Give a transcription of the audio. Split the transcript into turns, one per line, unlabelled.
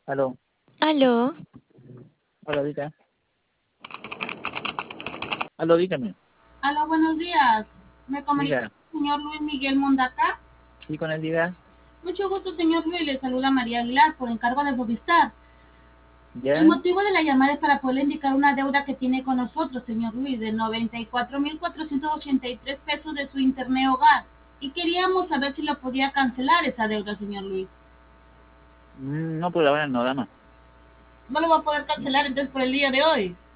Aló,
Aló,
hola, Dita. Aló, dígame.
Aló, buenos días. Me comunica
Diga,
el señor Luis Miguel Mondaca.
sí, con él diga.
Mucho gusto, señor Luis. Le saluda María Aguilar por encargo de Movistar. El
¿Ya?
motivo de la llamada es para poderle indicar una deuda que tiene con nosotros, señor Luis, de 94.483 pesos de su internet hogar. Y queríamos saber si lo podía cancelar esa deuda, señor Luis.
No, por ahora no, dama.
No lo va a poder cancelar entonces por el día de hoy.